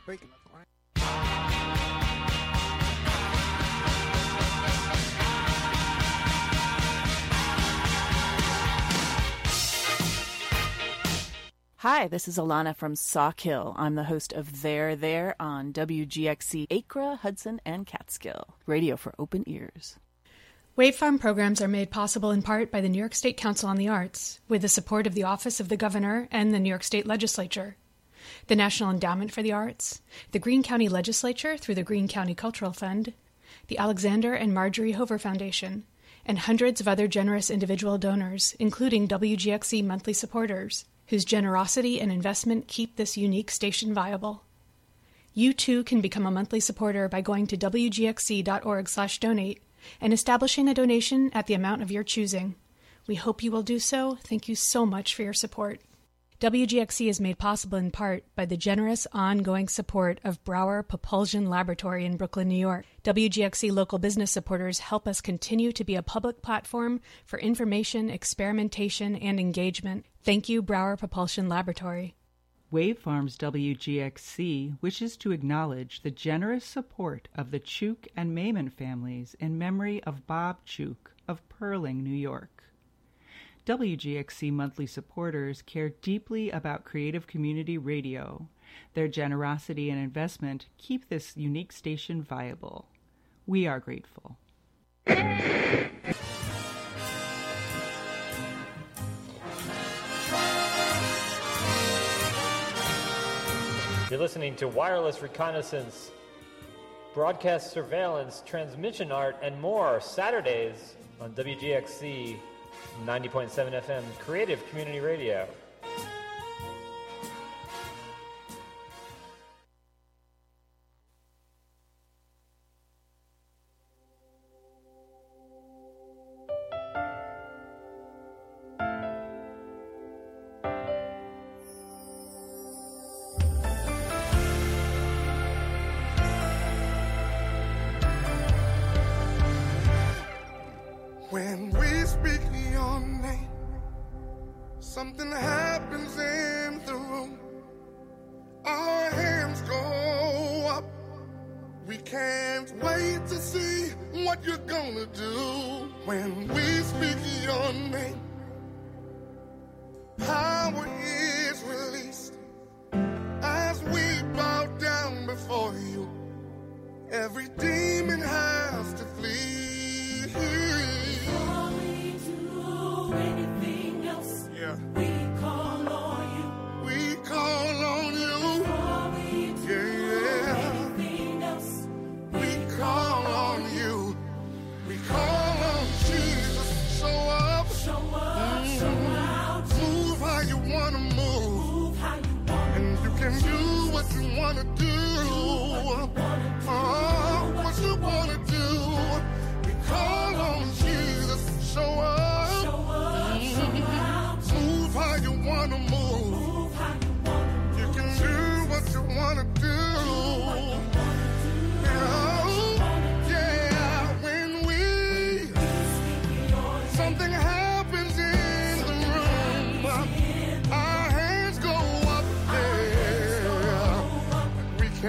breaking up. Hi, this is Alana from Sauk Hill. I'm the host of There on WGXC Acra, Hudson, and Catskill. Radio for open ears. Wave Farm programs are made possible in part by the New York State Council on the Arts, with the support of the Office of the Governor and the New York State Legislature, the National Endowment for the Arts, the Greene County Legislature through the Greene County Cultural Fund, the Alexander and Marjorie Hover Foundation, and hundreds of other generous individual donors, including WGXC monthly supporters, whose generosity and investment keep this unique station viable. You too can become a monthly supporter by going to wgxc.org/donate and establishing a donation at the amount of your choosing. We hope you will do so. Thank you so much for your support. WGXC is made possible in part by the generous ongoing support of Brower Propulsion Laboratory in Brooklyn, New York. WGXC local business supporters help us continue to be a public platform for information, experimentation, and engagement. Thank you, Brower Propulsion Laboratory. Wave Farms WGXC wishes to acknowledge the generous support of the Chuk and Maiman families in memory of Bob Chuk of Perling, New York. WGXC monthly supporters care deeply about creative community radio. Their generosity and investment keep this unique station viable. We are grateful. You're listening to Wireless Reconnaissance, Broadcast Surveillance, Transmission Art, and more Saturdays on WGXC 90.7 FM Creative Community Radio. When we speak your name, something happens in the room. Our hands go up. We can't wait to see what you're gonna do. When we speak your name, power is released as we bow down before you. Every demon has to flee. Anything else, yeah. We call on you. We call on you. Yeah. Anything else, We call on you. We call on Jesus. Show up. show up, show out. Move how you wanna move. Move how you want. And you can do what you wanna do. What you wanna do. We call on Jesus. Show up. Move how you wanna move. You can do what you wanna do. Yeah, when we something happens in the room, our hands go up there. We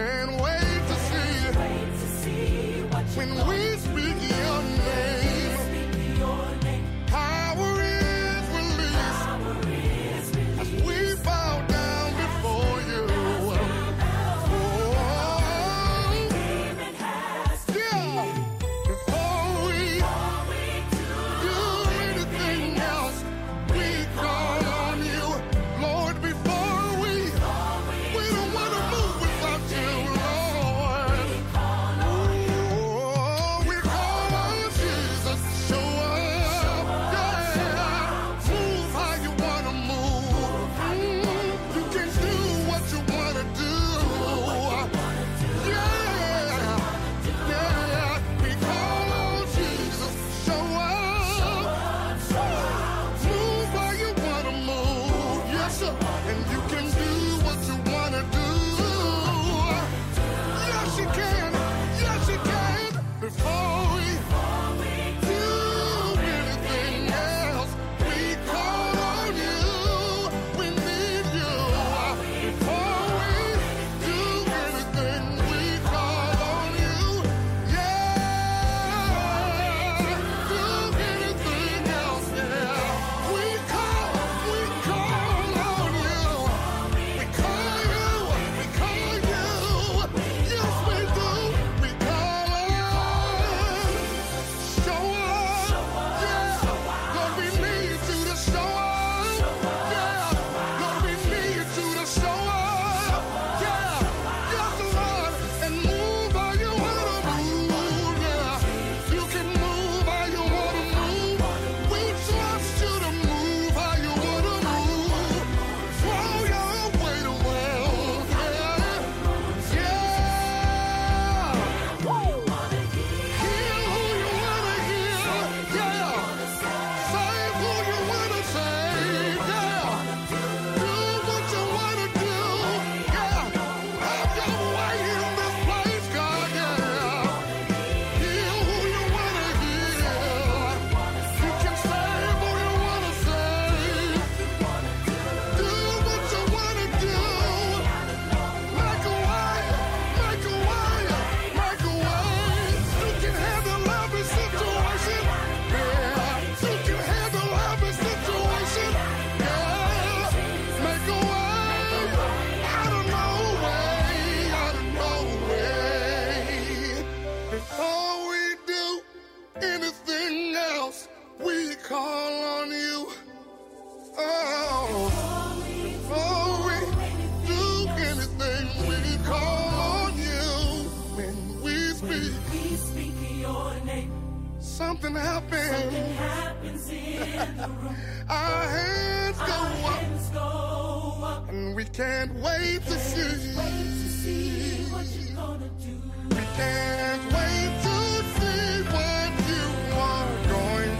Something happens. Something happens in the room. Our hands Our go up, hands go up. and we can't wait to see. Wait to see what you're gonna do. We can't wait to see what you are going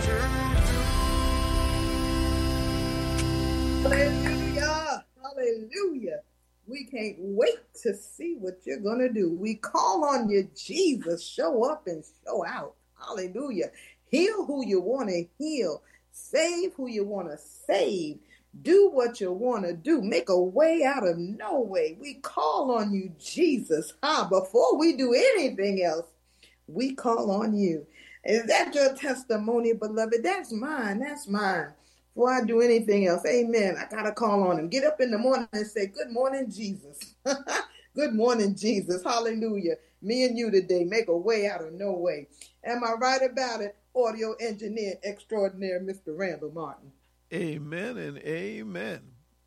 to do. Hallelujah. Hallelujah. We can't wait to see what you're going to do. We call on you, Jesus. Show up and show out. Hallelujah. Heal who you want to heal. Save who you want to save. Do what you want to do. Make a way out of no way. We call on you, Jesus. Before we do anything else, we call on you. Is that your testimony, beloved? That's mine. That's mine. Before I do anything else, amen, I got to call on him. Get up in the morning and say, good morning, Jesus. Good morning, Jesus. Hallelujah. Me and you today make a way out of no way. Am I right about it? Audio engineer extraordinaire, Mr. Randall Martin. Amen and amen.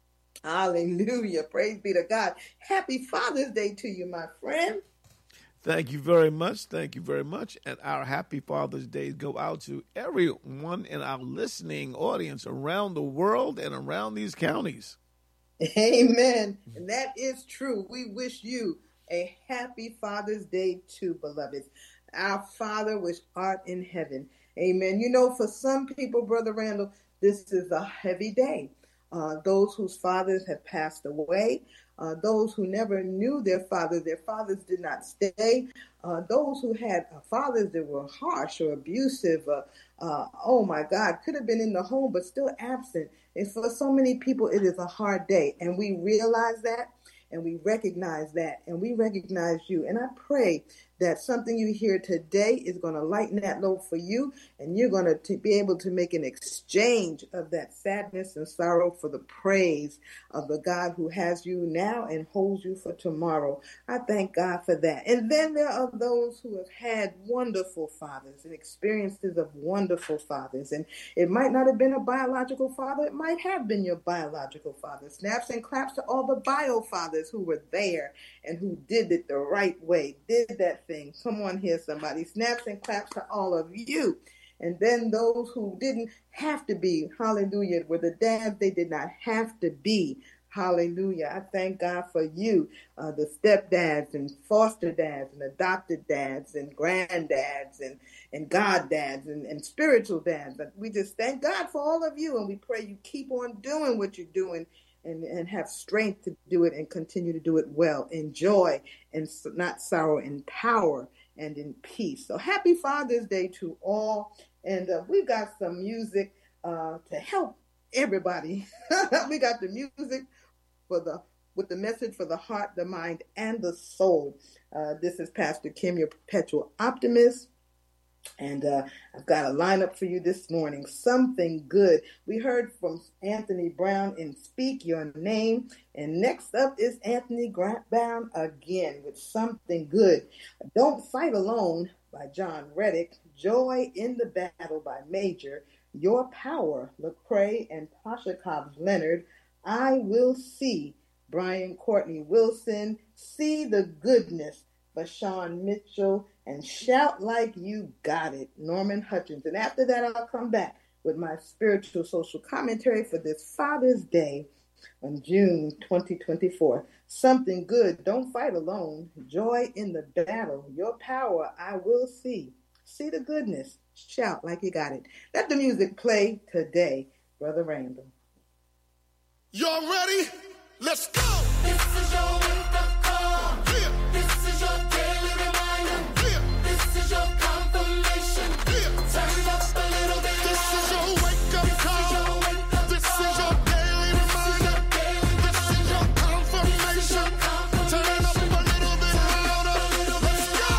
Hallelujah. Praise be to God. Happy Father's Day to you, my friend. Thank you very much. Thank you very much. And our happy Father's Day go out to everyone in our listening audience around the world and around these counties. Amen. And that is true. We wish you a happy Father's Day too, beloveds. Our Father which art in heaven. Amen. You know, for some people, Brother Randall, this is a heavy day. Those whose fathers have passed away, those who never knew their fathers did not stay, those who had fathers that were harsh or abusive, oh my God, could have been in the home but still absent. And for so many people, it is a hard day. And we realize that, and we recognize that, and we recognize you. And I pray that something you hear today is going to lighten that load for you, and you're going to be able to make an exchange of that sadness and sorrow for the praise of the God who has you now and holds you for tomorrow. I thank God for that. And then there are those who have had wonderful fathers and experiences of wonderful fathers. And it might not have been a biological father. It might have been your biological father. Snaps and claps to all the bio fathers who were there and who did it the right way, did that thing. Come on here, somebody. Snaps and claps to all of you. And then those who didn't have to be, hallelujah, were the dads they did not have to be. Hallelujah. I thank God for you, the stepdads and foster dads and adopted dads and granddads and goddads and spiritual dads. But we just thank God for all of you, and we pray you keep on doing what you're doing and have strength to do it and continue to do it well, in joy and not sorrow, in power and in peace. So happy Father's Day to all. And we got some music to help everybody. We got the music with the message for the heart, the mind, and the soul. This is Pastor Kim, your perpetual optimist. And I've got a lineup for you this morning. Something good. We heard from Anthony Brown in Speak Your Name. And next up is Anthony Brown again with Something Good. Don't Fight Alone by John Reddick. Joy in the Battle by Major. Your Power, Lecrae and Tasha Cobbs Leonard. I Will See, Brian Courtney Wilson. See the Goodness by Sean Mitchell. And Shout Like You Got It, Norman Hutchins. And after that, I'll come back with my spiritual social commentary for this Father's Day on June 2024. Something good. Don't fight alone. Joy in the battle. Your power, I will see. See the goodness. Shout like you got it. Let the music play today, Brother Randall. Y'all ready? Let's go! This is your wake-up call. Yeah. This is your daily reminder. Yeah. This is your confirmation. Yeah. Turn up a little bit. This is your wake-up call. This is your daily reminder. This is your confirmation. Turn up a little bit louder. Let's go!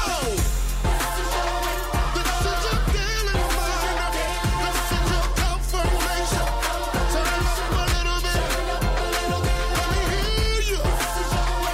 This is your daily reminder. This is your confirmation. Turn up a little bit. Let me hear you.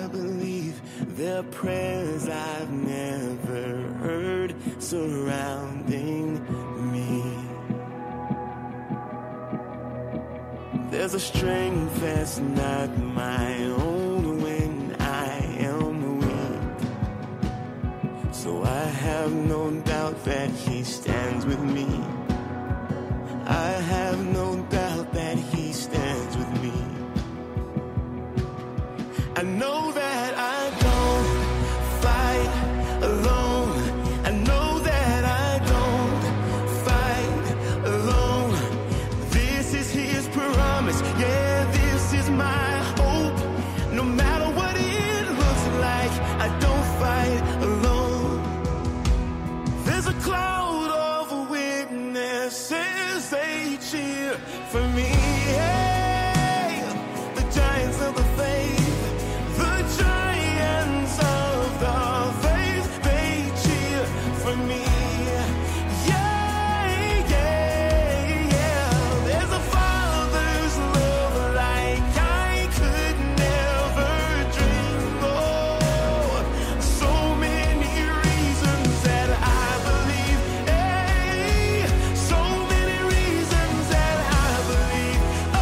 I believe there are prayers I've never heard surrounding me. There's a strength that's not my own when I am weak. So I have no doubt that he stands with me. I have no doubt that he stands with me. I know that I don't fight alone. I know that I don't fight alone. This is his promise. Yeah, this is my hope. No matter what it looks like, I don't fight alone. There's a cloud of witnesses, they cheer for me. Hey, the giants of the faith. The giants of the faith, they cheer for me. Yeah, yeah, yeah. There's a father's love like I could never dream of. So many reasons that I believe. Hey, so many reasons that I believe. Oh,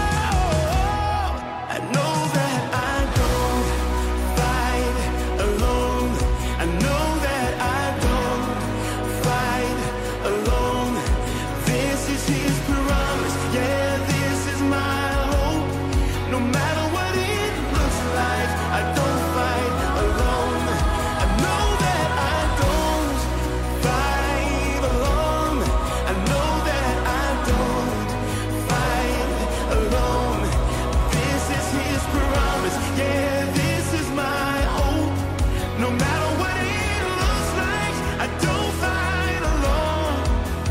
I know that I don't fight alone. I know that I don't fight alone. This is his promise. Yeah, this is my hope. No matter what it looks like, I don't fight alone. I know that I don't fight alone. I know that I don't fight alone. This is his promise. Yeah, this is my hope. No matter what it looks like, I don't fight alone.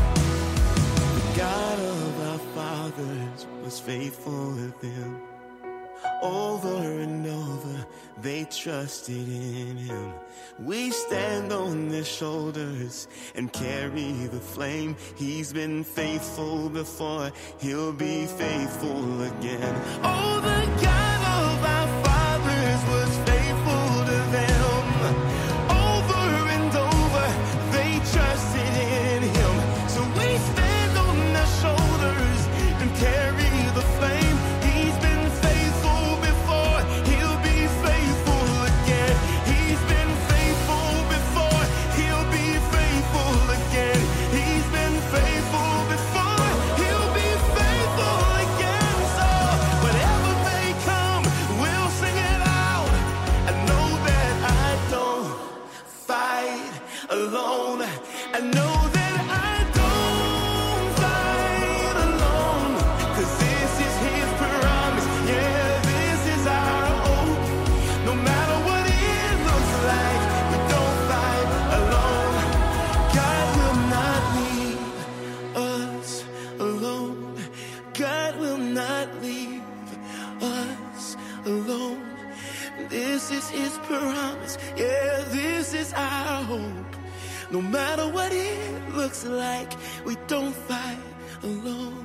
The God of our fathers was faithful with them. Over and over, they trusted in him. We stand on their shoulders and carry the flame. He's been faithful before, he'll be faithful again. Oh, the God of our fathers was faithful to them. Over and over, they trusted in him. So we stand on their shoulders and carry the flame. He's been faithful before, he'll be faithful again. He's been faithful before, he'll be faithful again. He's been faithful before, he'll be faithful again. So whatever may come, we'll sing it out. I know that I don't fight alone. I know that I don't fight alone. 'Cause this is his promise. Yeah, this is our hope. No matter what it looks like, we don't fight alone. God will not leave us alone. God will not leave us alone. This is his promise. Yeah, this is our hope. No matter what it looks like, we don't fight alone.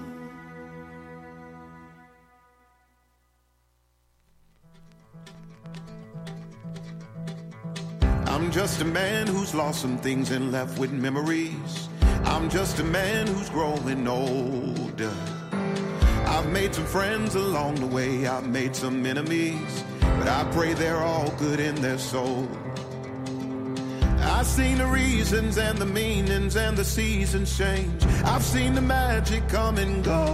I'm just a man who's lost some things and left with memories. I'm just a man who's growing older. I've made some friends along the way, I've made some enemies, but I pray they're all good in their soul. I've seen the reasons and the meanings and the seasons change. I've seen the magic come and go.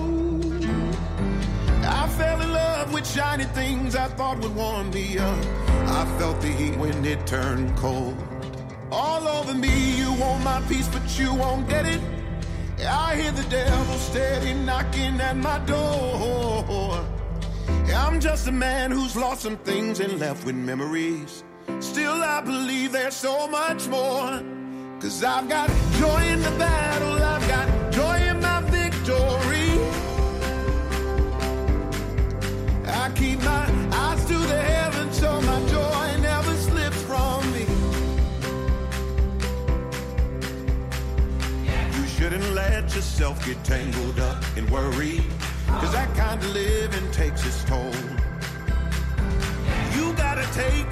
I fell in love with shiny things I thought would warm me up. I felt the heat when it turned cold. All over me, you want my peace, but you won't get it. I hear the devil steady knocking at my door. I'm just a man who's lost some things and left with memories. Still I believe there's so much more. 'Cause I've got joy in the battle, I've got joy in my victory. I keep my eyes to the heavens so my joy never slips from me. You shouldn't let yourself get tangled up in worry, 'cause that kind of living takes its toll. You gotta take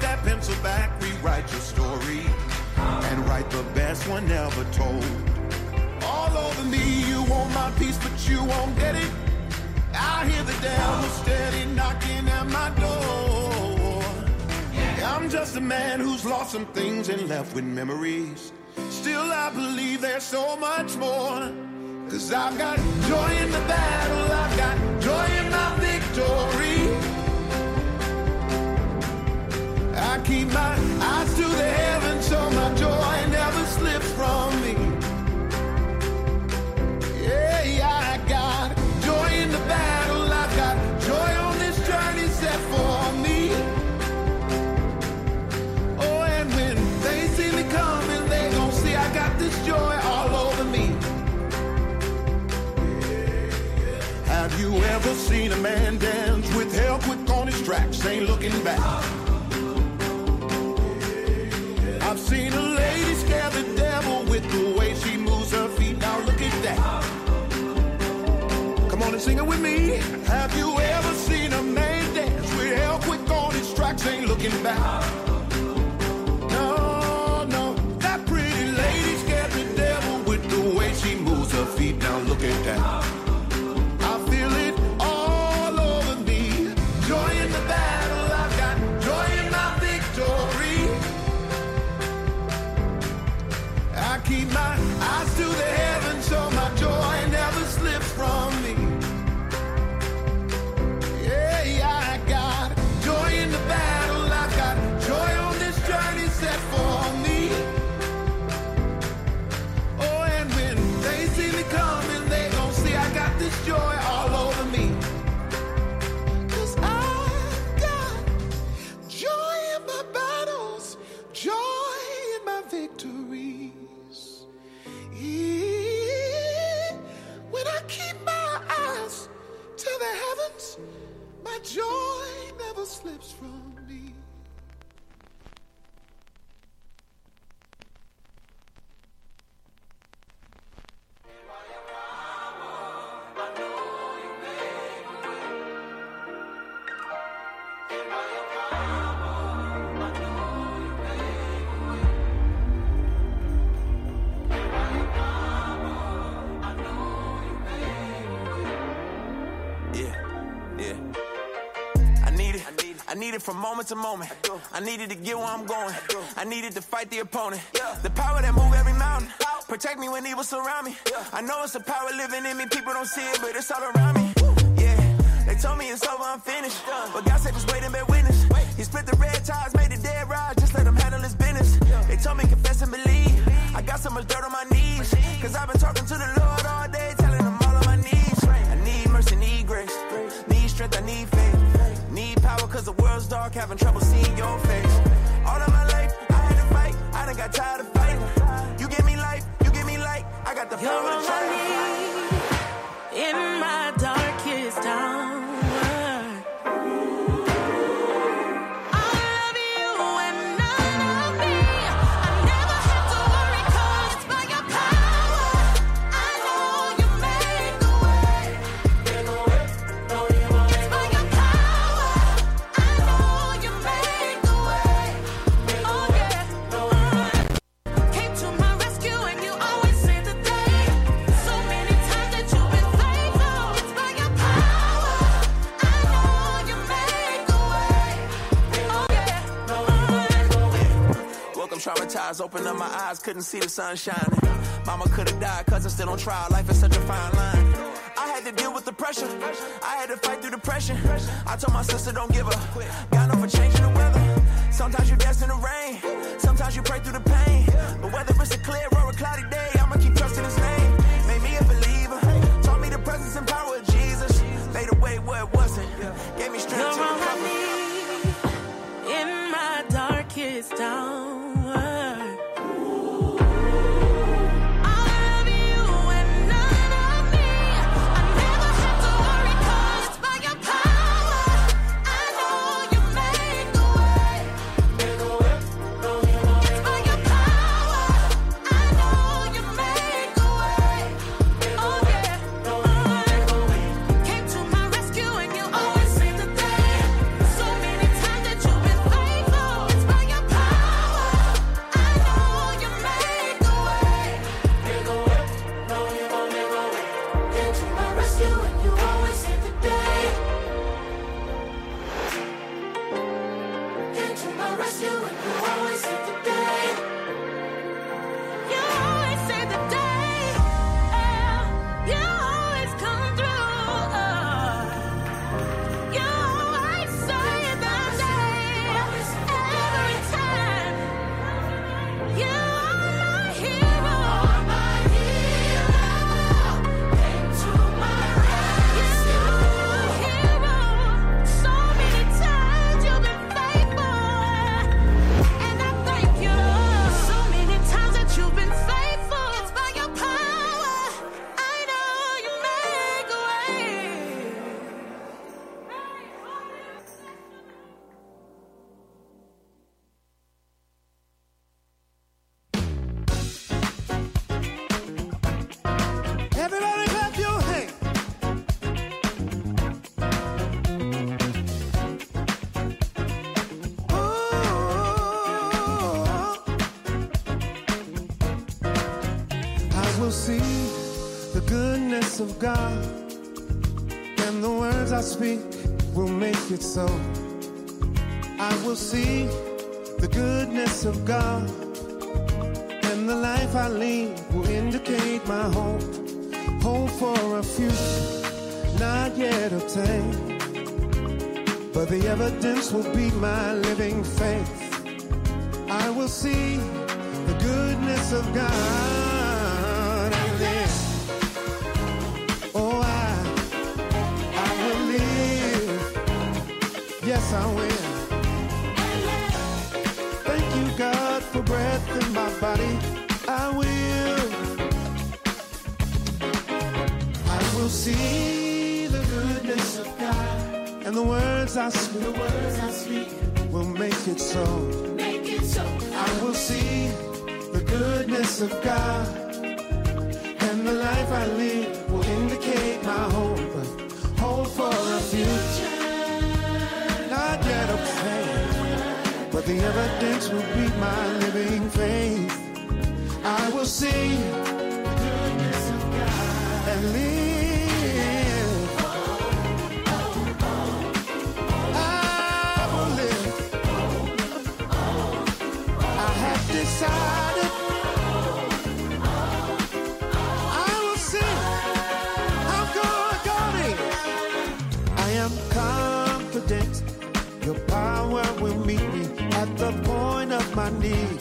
one never told. All over me, you want my peace, but you won't get it. I hear the devil steady knocking at my door. I'm just a man who's lost some things and left with memories. Still I believe there's so much more. 'Cause I've got joy in the battle, I've got joy in my victory. I keep my eyes to the heavens so my joy never slips from me. Yeah, I got joy in the battle, I've got joy on this journey set for me. Oh, and when they see me coming, they gon' see I got this joy all over me. Have you ever seen a man dance with hell quick on his tracks, ain't looking back? I've seen a lady scare the devil with the way she moves her feet, now look at that. Come on and sing it with me. Have you ever seen a man dance with hell quick on his tracks, ain't looking back? No, no, that pretty lady scared the devil with the way she moves her feet, now look at that. I feel it all over me. Joy in the battle, I've got joy in my victory. I keep my eyes to the heavens so my joy never slips from me. Yeah, I got joy in the battle. I've got joy on this journey set for me. Oh, and when they see me coming, they gon' see I got this joy all over me. 'Cause I've got joy in my battles, joy in my victories. When I keep my eyes to the heavens, my joy never slips from me. I need it from moment to moment. I needed to get where I'm going. I needed to fight the opponent. The power that move every mountain. Protect me when evil surround me. I know it's the power living in me. People don't see it, but it's all around me. Yeah, they told me it's over, I'm finished. But God said just wait and bear witness. He split the red ties, made the dead rise. Just let him handle his business. They told me confess and believe. I got so much dirt on my knees. 'Cause I've been talking to the Lord all day, telling him all of my needs. I need mercy, need grace. Need strength, I need faith. Need power 'cause the world's dark, having trouble seeing your face. All of my life, I had to fight, I done got tired of fighting. You give me life, you give me light, I got the power to try. In my darkest hour, traumatized, opened up my eyes, couldn't see the sun shining. Mama could've died, cousin still on trial, life is such a fine line. I had to deal with the pressure, I had to fight through depression. I told my sister don't give up, got no for changing the weather. Sometimes you dance in the rain, sometimes you pray through the pain. But whether it's a clear or a cloudy day, I'ma keep trusting his name. Made me a believer, taught me the presence and power of Jesus. Made away where it wasn't, gave me strength to recover. In my darkest hour, It's by your power. my rescue, and you always save the day. You always save the day. You always come through. You always save the day. Every time. You are my hero. Came to my rescue. So many times you've been faithful, and I thank you. So many times that you've been faithful. It's by your power. I know you make a way. Everybody clap your hands. I will see the goodness of God, and the words I speak will make it so. I will see the goodness of God, and the life I lead will indicate my hope. Hope for a future not yet obtained, but the evidence will be my living faith. I will see the goodness of God, and then, oh, I will live. Yes, I will. Thank you, God, for breath in my body. I will see the goodness of God, and the words I speak will make it so. I will see the goodness of God, and the life I live will indicate my hope. Hope for a future not yet obtained, but the evidence will be my living faith. I will see the goodness of God and live. I will live. I have decided I will see how good God is. I am confident your power will meet me at the point of my need.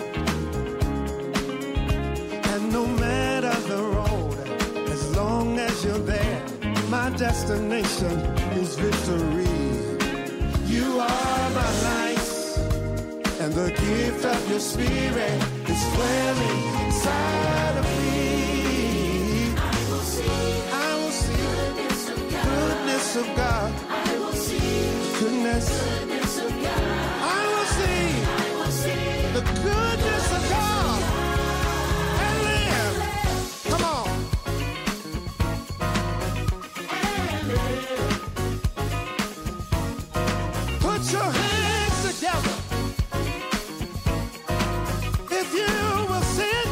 And no matter the road, as long as you're there, my destination is victory. You are my life, and the gift of your spirit is dwelling inside of me. I will see goodness of God. I will see goodness of God. I will see the goodness of God and live. Come on. Put your hands together. If you will sing,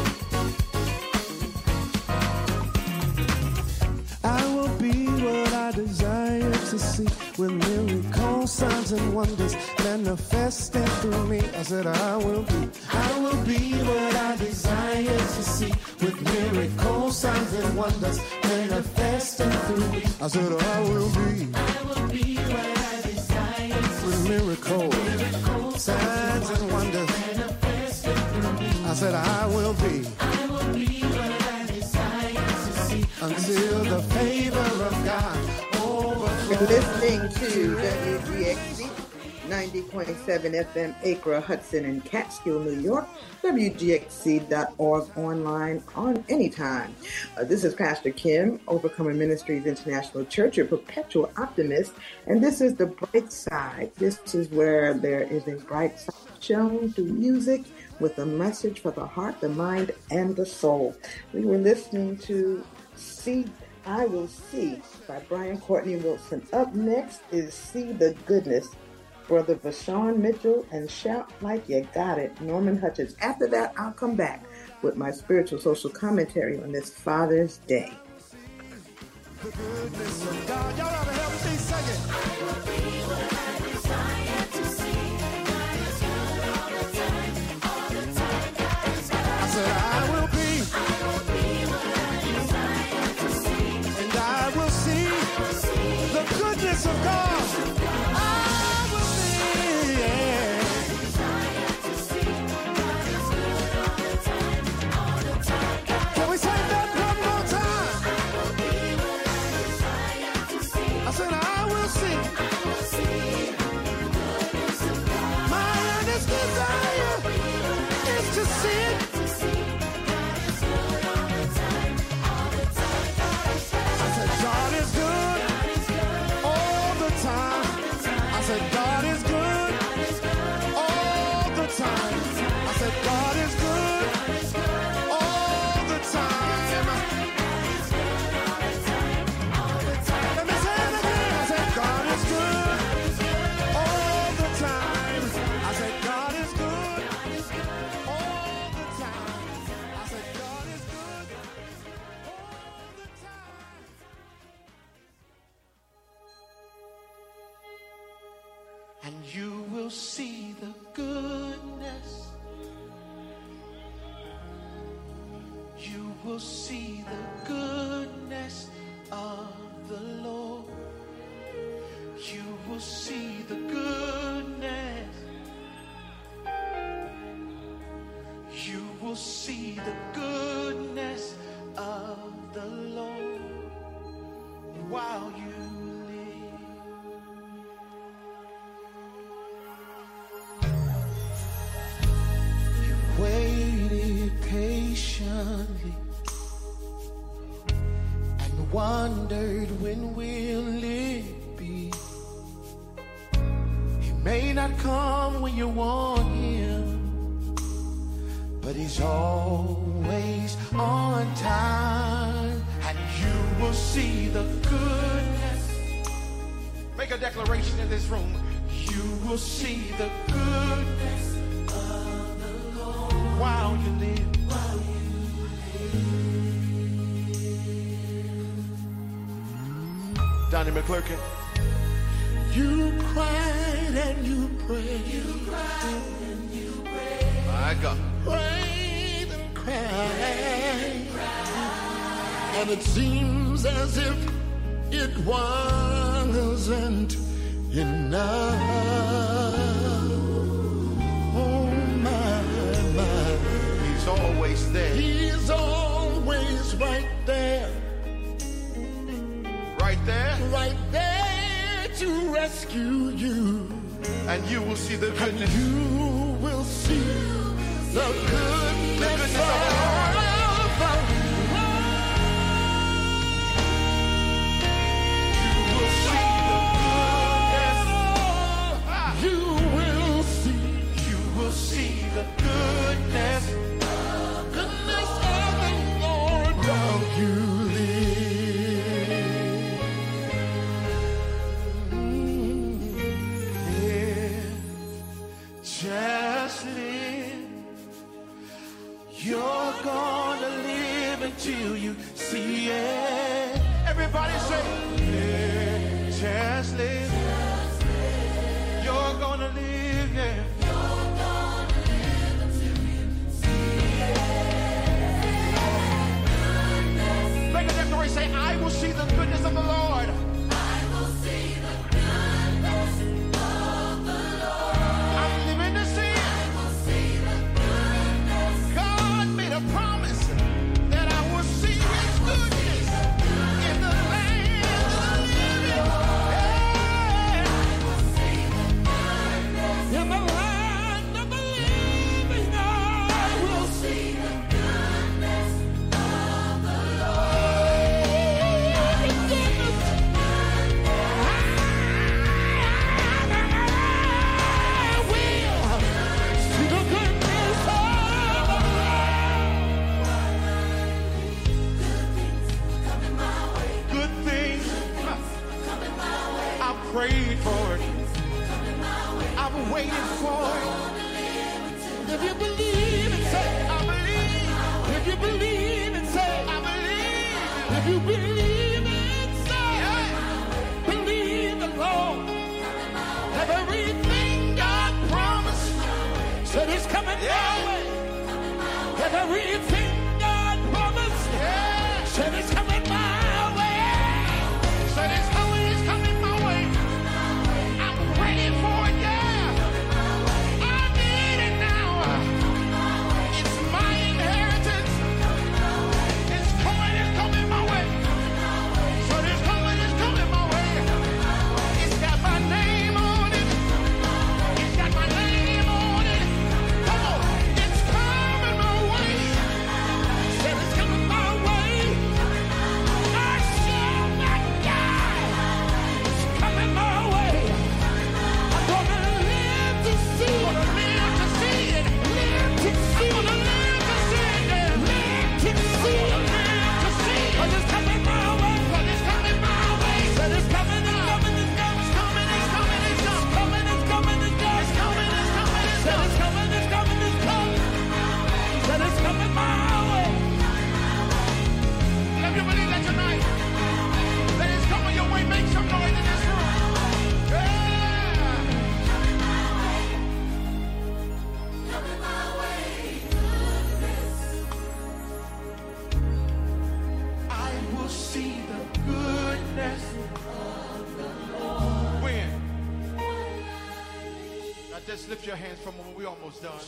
I will be what I desire to see, with miracles, signs, and wonders manifesting through me. I said I will be what I desire to see, with miracles, signs, and wonders manifesting through me. I said I will be what I desire to see, with miracles, signs, and wonders manifesting through me. I said I will be what I desire to see, until the favor of God overflows. You're listening to WGXC 90.7 FM, Acre, Hudson, and Catskill, New York. WGXC.org, online on anytime. This is Pastor Kim, Overcomer Ministries International Church, your perpetual optimist, and this is the bright side. This is where there is a bright side shown through music with a message for the heart, the mind, and the soul. We were listening to See, I Will See by Brian Courtney Wilson. Up next is See the Goodness, Brother Vashawn Mitchell, and Shout Like You Got It, Norman Hutchins. After that, I'll come back with my spiritual social commentary on this Father's Day. The goodness of God. Y'all ought to help me sing it. I will be what I desire to see. God is good see it. I said, God is good all the time. I said, God is good all the time. I said, God is good all the time. Let me say it again. I said, God is good all the time. I said, God is good all the time. I said, God is good all the time. And you will see the goodness. You will see the goodness of the Lord. You will see the goodness. You will see the goodness of the Lord while you live. You waited patiently and wondered when will it be. He may not come when you want him, but he's always on time. And you will see the goodness. Make a declaration in this room. You will see the goodness of the Lord while you live. Donnie McClurkin. You cried and you prayed. You cried and you prayed. My God. Prayed and cried. And it seems as if it wasn't enough. Oh my. He's always there. He's always right there. Right there? Right there to rescue you. And you will see the goodness. And you will see the goodness of the Lord. You will see the goodness of the Lord while you live. Yeah. Just live. You're gonna live until you see it. Everybody say, yeah. Just live. You're gonna live, yeah. Make a declaration, say, I will see the goodness of the Lord. I will see the goodness of the Lord. I'm living to see it. I will see the goodness. God made a promise that I will see his goodness in the land of the living. Yeah. I will see the goodness in the land of the living. I will see the goodness of the Lord. Good things I prayed for it. I've waited for it. If you believe and say, I believe. If you believe and say, I believe. If you believe and say, believe the Lord. Everything God promised said it's coming my way. Everything God promised said it's coming my way. Said it's coming my way. I'm ready for it, yeah. I need it now. It's my inheritance. It's coming my way. So it's coming my way. It's got my name on it. It's got my name on it. Come on, it's coming. Just lift your hands for a moment. We're almost done.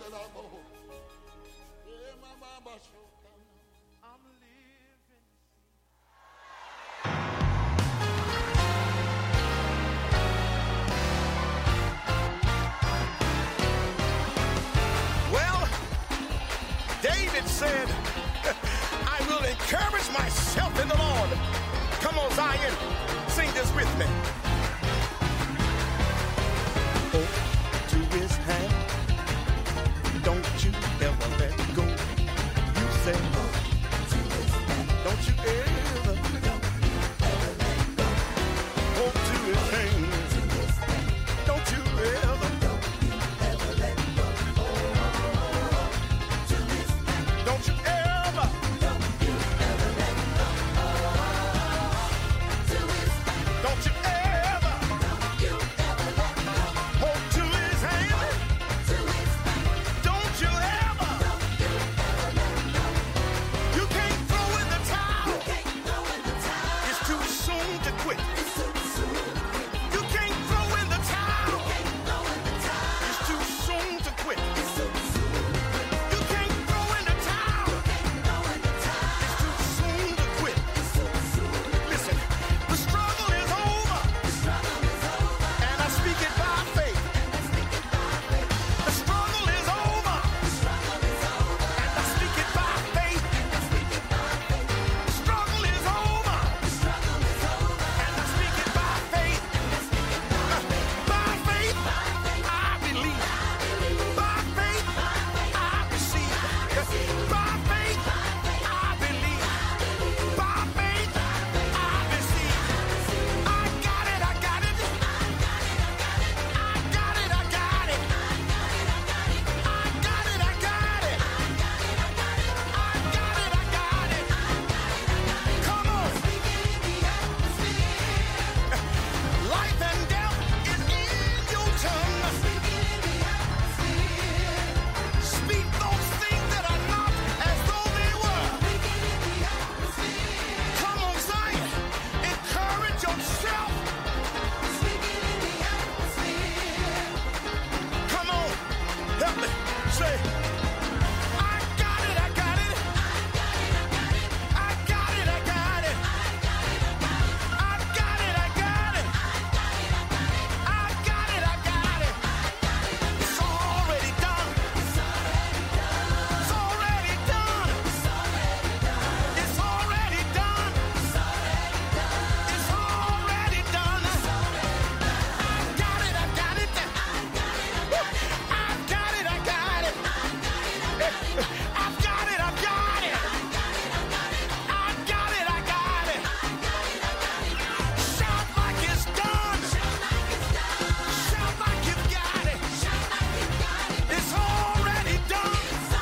Well, David said, I will encourage myself in the Lord. Come on, Zion, sing this with me. Hold to his hand. Don't you ever let go. You say, don't you ever hold to his hand. Don't you ever. Don't you ever. Don't you ever hold to his hand. Don't you ever. You can't throw in the towel. It's too soon to quit. You can't throw in the towel. It's too soon to quit. You can't throw in the towel. It's too soon to quit. Listen, the struggle is over. And I speak it by faith. The struggle is over. And I speak it by faith. The struggle is over. And I speak it by faith. By faith, I believe. By faith, I receive. By faith, I believe. By faith, I receive. I got it, I got it. I got it, I got it. I got it, I got it. I got it, I got it. Come on. Life and death is in your tongue. Speak those things that are not as though they were. Come on, Zion. Encourage yourself. Come on. Help me. Say, I got it, I got it. I got it, I got it. I got it, I got it. I got it, I got it. It's already done. It's already done. It's already done. It's already done. I got it, I got it. I got it, I got it. I've got it, I've got it. I got it, I got it. Shout like it's done. Shout like you've got it. It's already done.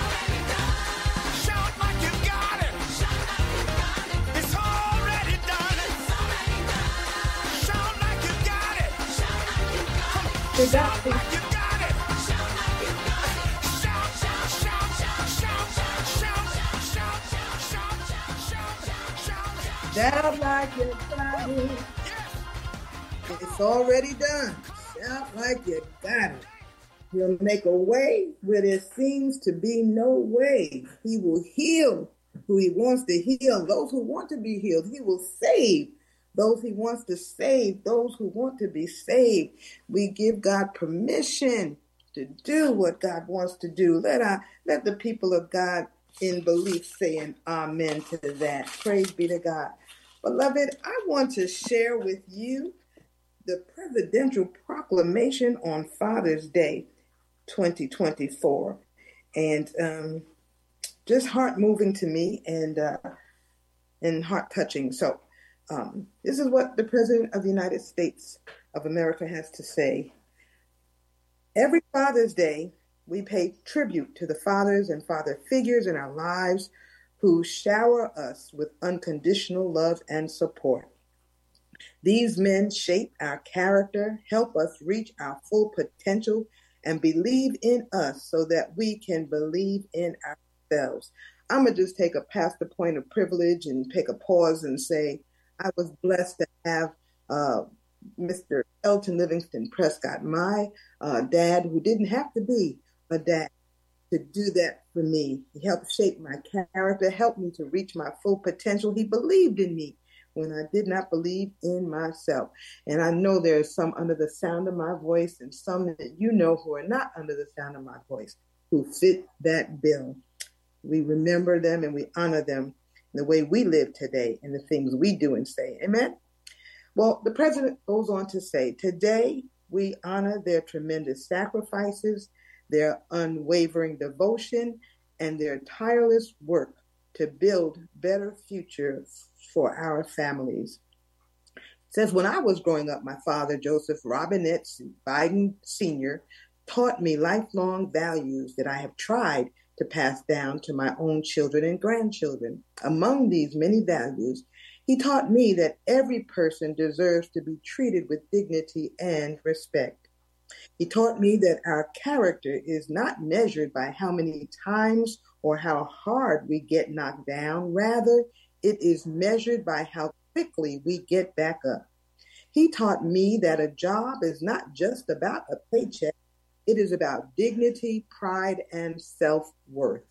Shout like you've got it. It's already done. Shout like you've got it. Shout like you've got it. Shout, shout, shout, shout, shout, shout, shout, shout, shout. Shout like you got it. It's already done. Shout like you got it. He'll make a way where there seems to be no way. He will heal who he wants to heal, those who want to be healed. He will save those he wants to save, those who want to be saved. We give God permission to do what God wants to do. Let the people of God in belief say an amen to that. Praise be to God. Beloved, I want to share with you the presidential proclamation on Father's Day 2024. And just heart-moving to me and heart-touching. So this is what the President of the United States of America has to say. Every Father's Day, we pay tribute to the fathers and father figures in our lives who shower us with unconditional love and support. These men shape our character, help us reach our full potential, and believe in us so that we can believe in ourselves. I'm going to just take a past the point of privilege and take a pause and say I was blessed to have Mr. Elton Livingston Prescott, my dad, who didn't have to be a dad to do that for me. He helped shape my character, helped me to reach my full potential. He believed in me when I did not believe in myself. And I know there are some under the sound of my voice and some that you know who are not under the sound of my voice who fit that bill. We remember them and we honor them in the way we live today and the things we do and say. Amen? Well, the president goes on to say, today we honor their tremendous sacrifices, their unwavering devotion, and their tireless work to build better futures for our families. It says, when I was growing up, my father, Joseph Robinette Biden Sr., taught me lifelong values that I have tried to pass down to my own children and grandchildren. Among these many values, he taught me that every person deserves to be treated with dignity and respect. He taught me that our character is not measured by how many times or how hard we get knocked down. Rather, it is measured by how quickly we get back up. He taught me that a job is not just about a paycheck. It is about dignity, pride, and self-worth.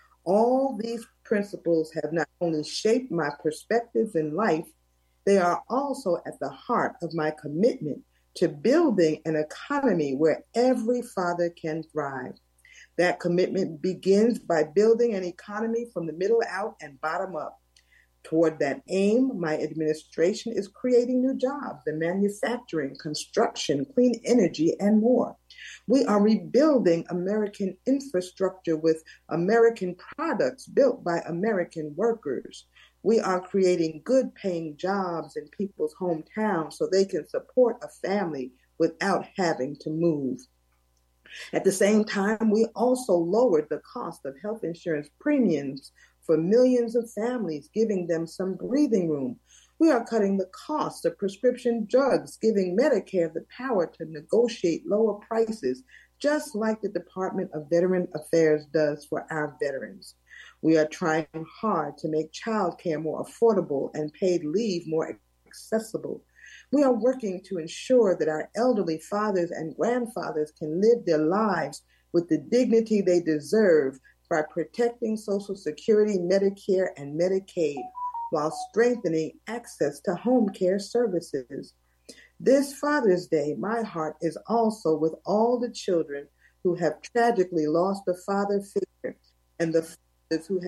All these principles have not only shaped my perspectives in life, they are also at the heart of my commitment to building an economy where every father can thrive. That commitment begins by building an economy from the middle out and bottom up. Toward that aim, my administration is creating new jobs in manufacturing, construction, clean energy, and more. We are rebuilding American infrastructure with American products built by American workers. We are creating good paying jobs in people's hometowns so they can support a family without having to move. At the same time, we also lowered the cost of health insurance premiums for millions of families, giving them some breathing room. We are cutting the cost of prescription drugs, giving Medicare the power to negotiate lower prices, just like the Department of Veteran Affairs does for our veterans. We are trying hard to make child care more affordable and paid leave more accessible. We are working to ensure that our elderly fathers and grandfathers can live their lives with the dignity they deserve by protecting Social Security, Medicare, and Medicaid, while strengthening access to home care services. This Father's Day, my heart is also with all the children who have tragically lost a father figure and the fathers who have.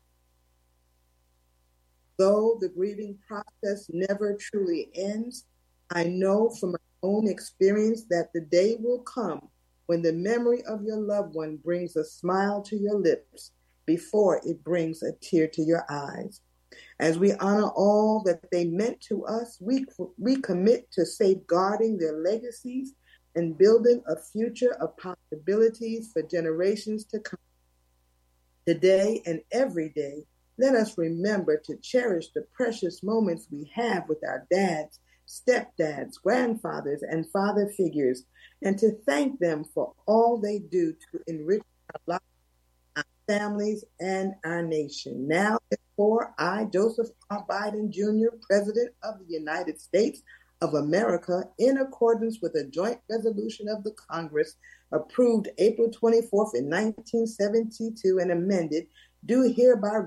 Though the grieving process never truly ends, I know from my own experience that the day will come when the memory of your loved one brings a smile to your lips before it brings a tear to your eyes. As we honor all that they meant to us, we commit to safeguarding their legacies and building a future of possibilities for generations to come. Today and every day, let us remember to cherish the precious moments we have with our dads, stepdads, grandfathers, and father figures, and to thank them for all they do to enrich our lives, our families, and our nation. Now, therefore, I, Joseph R. Biden Jr., President of the United States of America, in accordance with a joint resolution of the Congress approved April 24th in 1972 and amended, do hereby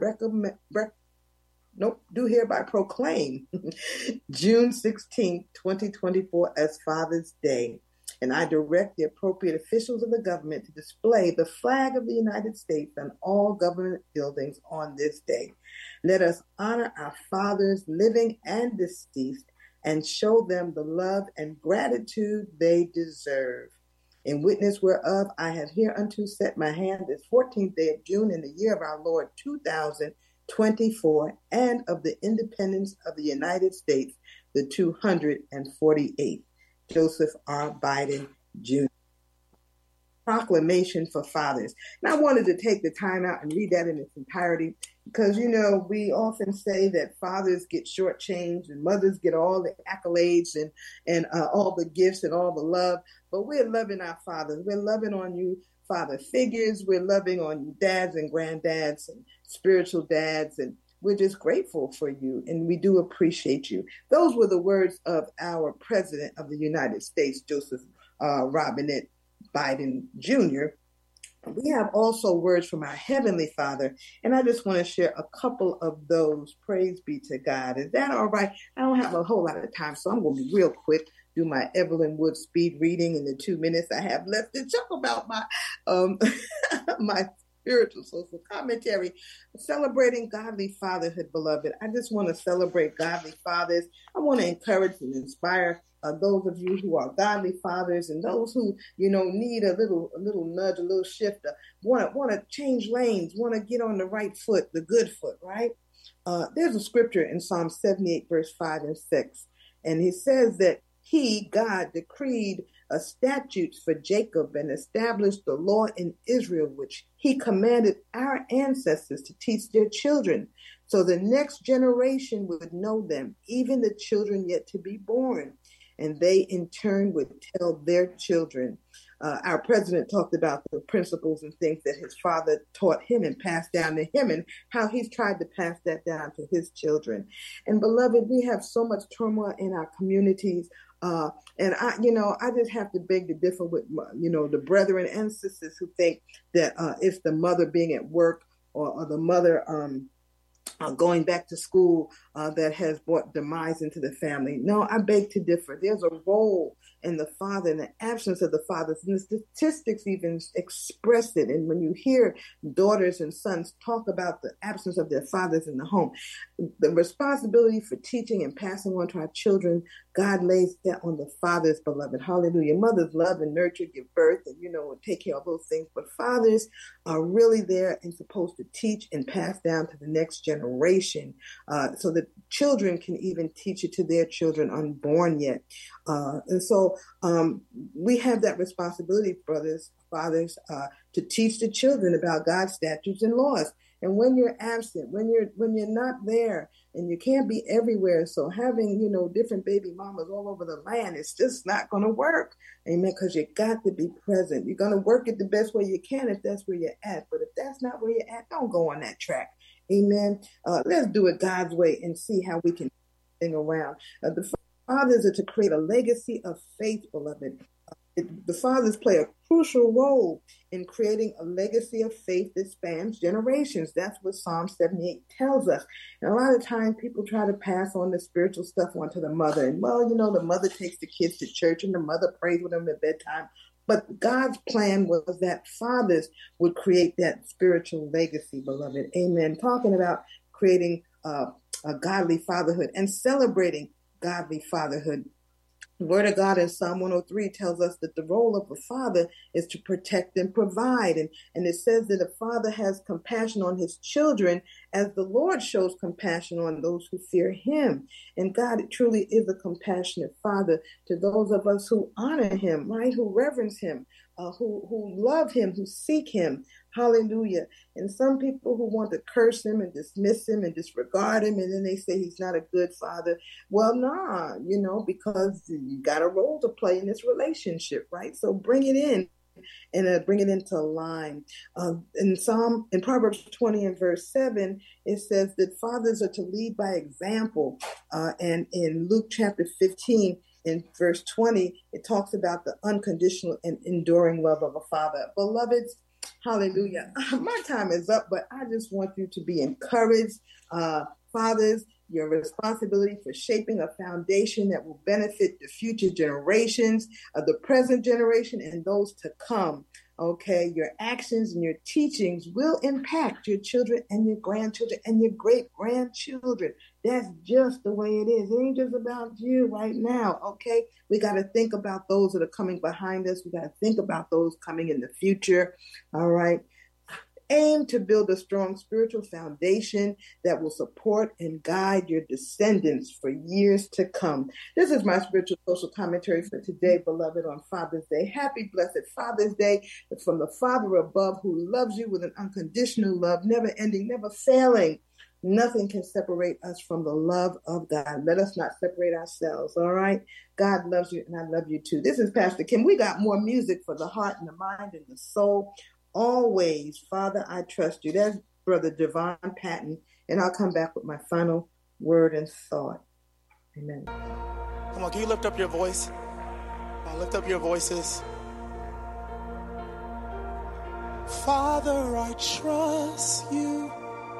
proclaim June 16, 2024 as Father's Day. And I direct the appropriate officials of the government to display the flag of the United States on all government buildings on this day. Let us honor our fathers, living and deceased, and show them the love and gratitude they deserve. In witness whereof I have hereunto set my hand this 14th day of June in the year of our Lord 2024, and of the independence of the United States, the 248th. Joseph R. Biden Jr. Proclamation for Fathers. And I wanted to take the time out and read that in its entirety because, you know, we often say that fathers get shortchanged and mothers get all the accolades and all the gifts and all the love. But we're loving our fathers. We're loving on you, father figures. We're loving on you, dads and granddads and spiritual dads. And we're just grateful for you, and we do appreciate you. Those were the words of our President of the United States, Joseph Robinette Biden Jr. We have also words from our Heavenly Father, and I just want to share a couple of those. Praise be to God. Is that all right? I don't have a whole lot of time, so I'm going to be real quick. Do my Evelyn Wood speed reading in the 2 minutes I have left to talk about my my spiritual social commentary, celebrating godly fatherhood, beloved. I just want to celebrate godly fathers. I want to encourage and inspire those of you who are godly fathers, and those who, need a little nudge, a little shift, want to change lanes, want to get on the right foot, the good foot, right? There's a scripture in Psalm 78, verse 5 and 6, and he says that he, God, decreed statutes for Jacob and established the law in Israel, which he commanded our ancestors to teach their children, so the next generation would know them, even the children yet to be born, and they in turn would tell their children. Our president talked about the principles and things that his father taught him and passed down to him, and how he's tried to pass that down to his children. And beloved, we have so much turmoil in our communities. And I just have to beg to differ with, the brethren and sisters who think that it's the mother being at work or the mother going back to school that has brought demise into the family. No, I beg to differ. There's a role in the father, in the absence of the fathers, and the statistics even express it. And when you hear daughters and sons talk about the absence of their fathers in the home, the responsibility for teaching and passing on to our children, God lays that on the fathers, beloved. Hallelujah. Mothers love and nurture, give birth, and take care of those things. But fathers are really there and supposed to teach and pass down to the next generation, so that children can even teach it to their children unborn yet. And so we have that responsibility, fathers, to teach the children about God's statutes and laws. And when you're absent, when you're not there, and you can't be everywhere, so having different baby mamas all over the land, it's just not going to work. Amen. Because you got to be present. You're going to work it the best way you can if that's where you're at. But if that's not where you're at, don't go on that track. Amen. Let's do it God's way and see how we can thing around. The fathers are to create a legacy of faith, beloved. The fathers play a crucial role in creating a legacy of faith that spans generations. That's what Psalm 78 tells us. And a lot of times people try to pass on the spiritual stuff onto the mother. And the mother takes the kids to church and the mother prays with them at bedtime. But God's plan was that fathers would create that spiritual legacy, beloved. Amen. Talking about creating a godly fatherhood and celebrating godly fatherhood. The Word of God in Psalm 103 tells us that the role of a father is to protect and provide. And it says that a father has compassion on his children as the Lord shows compassion on those who fear him. And God truly is a compassionate father to those of us who honor him, right? Who reverence him, who love him, who seek him. Hallelujah. And some people who want to curse him and dismiss him and disregard him, and then they say he's not a good father. Well, nah, because you got a role to play in this relationship, right? So bring it in and bring it into line. In Proverbs 20 and verse 7, it says that fathers are to lead by example. And in Luke chapter 15, in verse 20, it talks about the unconditional and enduring love of a father. Beloveds, hallelujah. My time is up, but I just want you to be encouraged. Fathers, your responsibility for shaping a foundation that will benefit the future generations, the present generation, and those to come. Okay, your actions and your teachings will impact your children and your grandchildren and your great-grandchildren. That's just the way it is. It ain't just about you right now, okay? We got to think about those that are coming behind us. We got to think about those coming in the future, all right? Aim to build a strong spiritual foundation that will support and guide your descendants for years to come. This is my spiritual social commentary for today, beloved, on Father's Day. Happy, blessed Father's Day from the Father above, who loves you with an unconditional love, never ending, never failing. Nothing can separate us from the love of God. Let us not separate ourselves, all right? God loves you, and I love you too. This is Pastor Kim. We got more music for the heart and the mind and the soul. Always, Father, I trust you. That's Brother Devon Patton and I'll come back with my final word and thought. Amen. Come on, can you lift up your voice? Lift up your voices. Father, I trust you.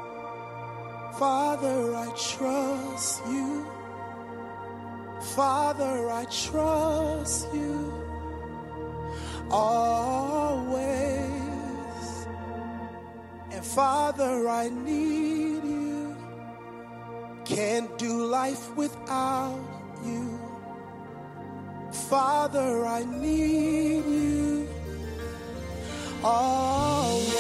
Father, I trust you. Father, I trust you always. And Father, I need you. Can't do life without you. Father, I need you always.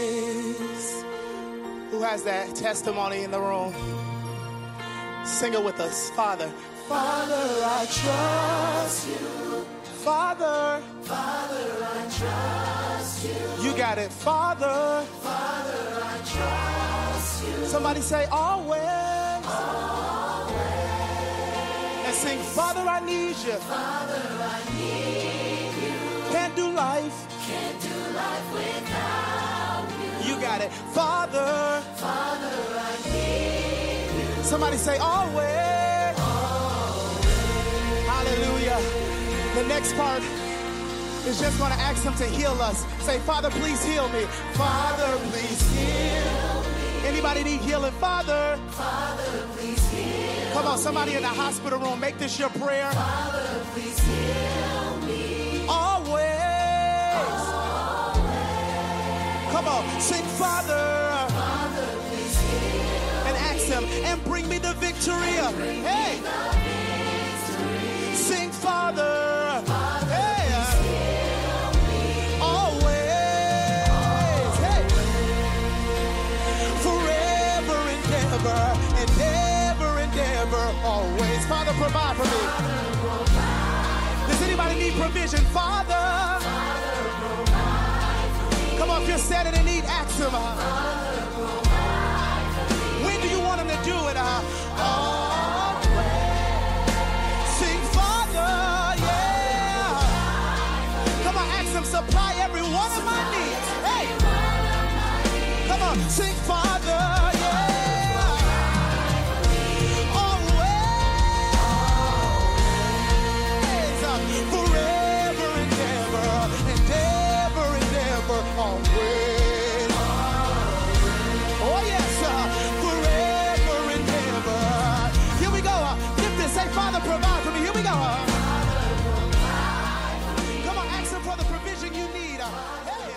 Who has that testimony in the room? Sing it with us. Father, Father, I trust you. Father, Father, I trust you. You got it. Father, Father, I trust you. Somebody say always. Let's sing, Father, I need you. Father, I need you. Can't do life without you. You got it. Father, Father, I need you. Somebody say always. Hallelujah. The next part is just going to ask him to heal us. Say, Father, please heal me. Father, please heal me. Anybody need healing? Father, Father, please heal me. Come on, somebody in the hospital room, make this your prayer. Father, please heal me. Always. Come on, sing Father. Father, please heal. And ask him, and bring me the victory. Hey. Sing Father. Hey. Always. Hey. Forever and ever, always. Father, provide for me. Does anybody need provision? Father. Come on, if you're standing in need, ask him. When do you want him to do it? Sing Father, yeah. Come on, ask him, supply every one of my needs. Hey. Come on, sing Father, yeah. Forever and ever, always. Oh yes, forever and ever. Here we go. Lift this. Say, Father, provide for me. Here we go. Come on, ask him for the provision you need. Hey,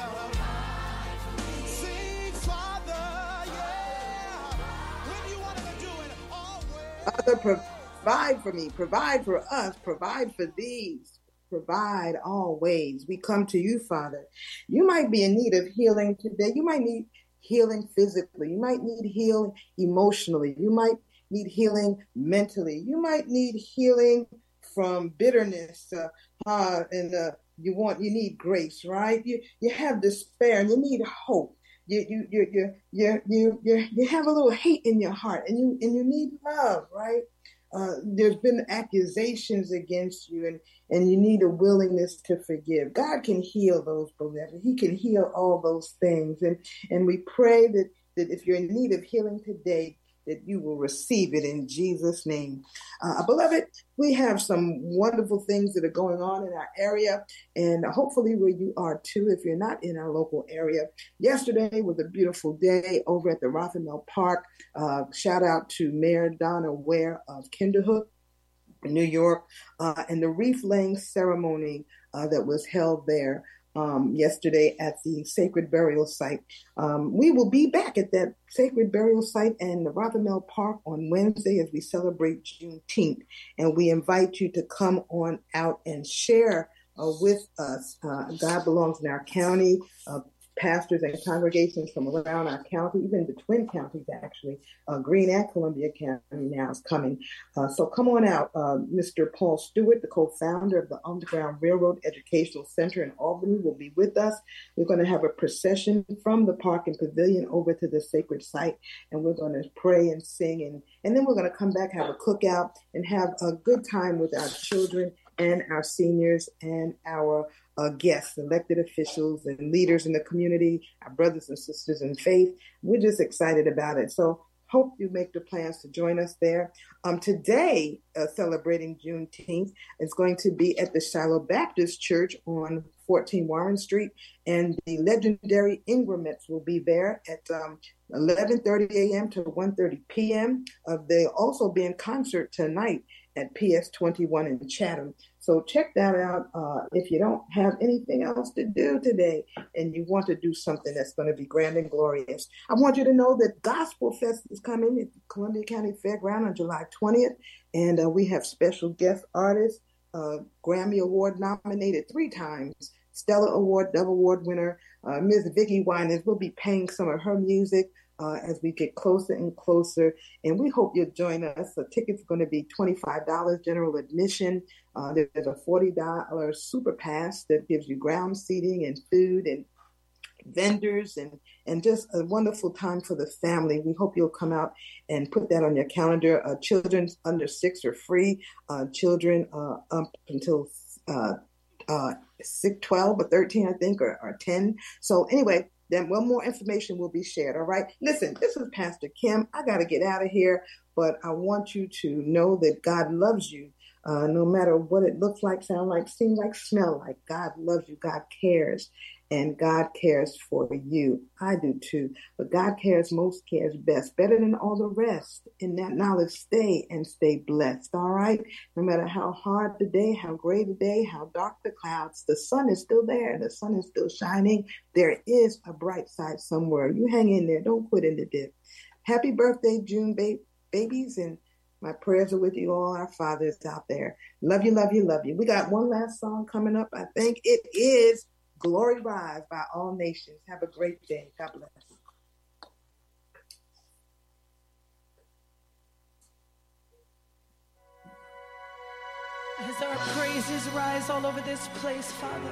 sing, Father, yeah. When do you want him to do it? Always. Father, provide for me, provide for us, provide for these. Provide always. We come to you, Father. You might be in need of healing today. You might need healing physically. You might need healing emotionally. You might need healing mentally. You might need healing from bitterness. You need grace, right? You have despair and you need hope. You have a little hate in your heart and you need love, right? There's been accusations against you and you need a willingness to forgive. God can heal those, beloved. He can heal all those things. And we pray that if you're in need of healing today, that you will receive it in Jesus' name. Beloved, we have some wonderful things that are going on in our area, and hopefully where you are too, if you're not in our local area. Yesterday was a beautiful day over at the Rothermel Park. Shout out to Mayor Donna Ware of Kinderhook, New York, and the wreath laying ceremony that was held there yesterday at the Sacred Burial Site. We will be back at that Sacred Burial Site and the Rothermel Park on Wednesday as we celebrate Juneteenth. And we invite you to come on out and share with us. God belongs in our county. Pastors and congregations from around our county, even the twin counties actually, Greene and Columbia County now is coming. So come on out. Mr. Paul Stewart, the co-founder of the Underground Railroad Educational Center in Albany, will be with us. We're going to have a procession from the park and pavilion over to the sacred site, and we're going to pray and sing, and then we're going to come back, have a cookout, and have a good time with our children and our seniors and our guests, elected officials and leaders in the community, our brothers and sisters in faith. We're just excited about it. So Hope you make the plans to join us there. Today, celebrating Juneteenth, is going to be at the Shiloh Baptist Church on 14 Warren Street, and the legendary Ingramites will be there at 11:30 a.m. to 1:30 p.m. They'll also be in concert tonight at PS 21 in Chatham. So check that out if you don't have anything else to do today and you want to do something that's going to be grand and glorious. I want you to know that Gospel Fest is coming at Columbia County Fairground on July 20th, and we have special guest artists, Grammy Award nominated 3 times, Stellar Award, Dove Award winner, Ms. Vicki Winans will be playing some of her music as we get closer and closer. And we hope you'll join us. The ticket's going to be $25 general admission. There's a $40 super pass that gives you ground seating and food and vendors and just a wonderful time for the family. We hope you'll come out and put that on your calendar. Children under 6 are free. Children up until 12 or 13, I think, or 10. So anyway, then more information will be shared. All right. Listen, this is Pastor Kim. I got to get out of here, but I want you to know that God loves you. No matter what it looks like, sound like, seem like, smell like, God loves you. God cares. And God cares for you. I do too. But God cares most, cares best, better than all the rest. In that knowledge, stay blessed. All right? No matter how hard the day, how gray the day, how dark the clouds, the sun is still there. The sun is still shining. There is a bright side somewhere. You hang in there. Don't quit in the dip. Happy birthday, June babies. And my prayers are with you all, our fathers out there. Love you, love you, love you. We got one last song coming up. I think it is Glory Rise by All Nations. Have a great day. God bless. As our praises rise all over this place, Father,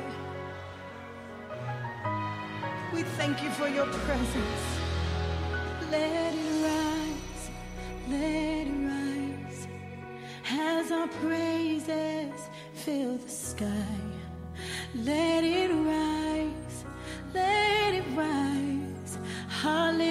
we thank you for your presence. Let it rise, let it rise, as our praises fill the sky. Let it rise, hallelujah.